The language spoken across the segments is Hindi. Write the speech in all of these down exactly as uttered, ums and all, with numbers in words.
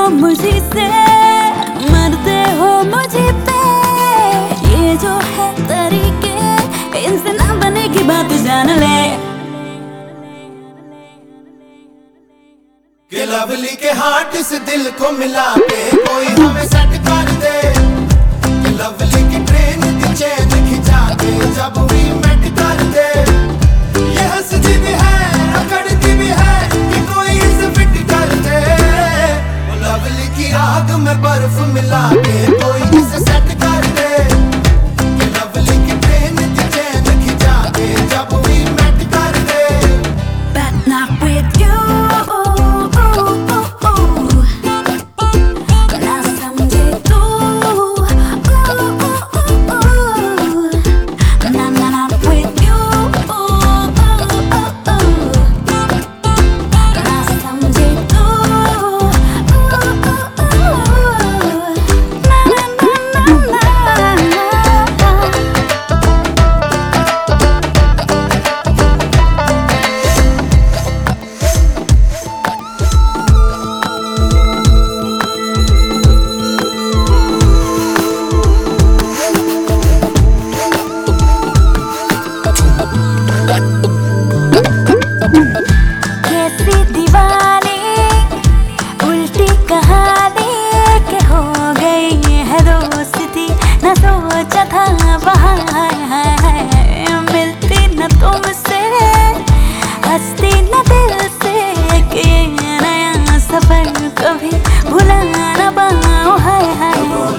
मुझी से, मरते हो मुझे पे। ये जो है तरीके, इनसे ना बनेगी बात, जान ले। कि लवली के हार्ट इस दिल को मिला के कोई हमें सेट कर दे। कि लवली की ट्रेन की चैन खिंचा के जब भी मेट कर दे। ये हंसती भी है, अकड़ती भी है कि कोई इसे फिट कर दे। वो लवली की आग में बर्फ मिला के कोई इसे सेट कर दे। कि लवली की ट्रेन की चैन खिंचा के जब भी मेट कर दे। But not with you. कैसी दीवानी उल्टी कहानी के हो गई है दोस्ती, न सोचा था वहाँ मिलती न तुमसे, हंसती न दिल से कि नया सफर कभी भुला न पाऊं। हाय हाय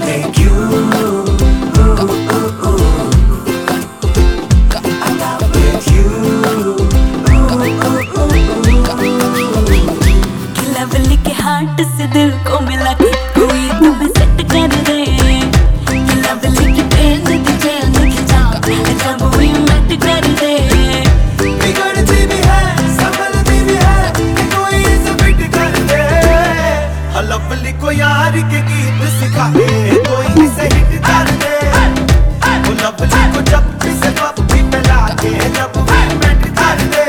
लवली के हार्ट से दिल को मिला के कोई तुम्हें सेट कर दे। कि लवली की ट्रेन की चैन खिंचा जब भी मेट कर दे। बिगड़ती भी है, संभलती भी है कि कोई इसे फिट कर दे। लवली को यार के गीत सिखा के कोई इसे हिट कर दे। वो लवली को जब भी से पप्पी पिला के जब भी मेट कर दे।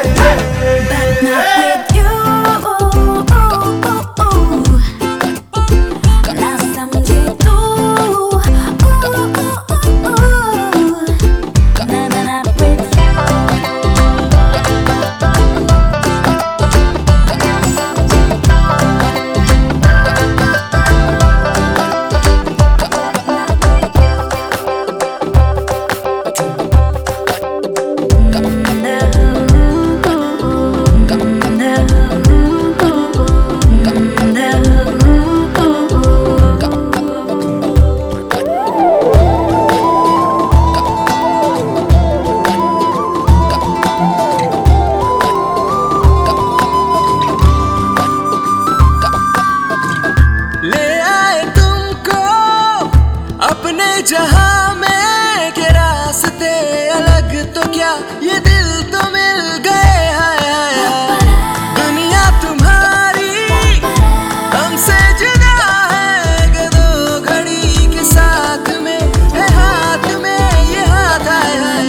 जहां में के रास्ते अलग तो क्या ये दिल तो मिल गए। हाय हाय दुनिया तुम्हारी हमसे जुदा है कि दो घड़ी के साथ में है हाथ में ये हाथ। हाय हाय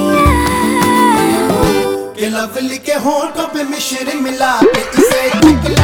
लवली के होंठों पे मिश्री मिला के इसे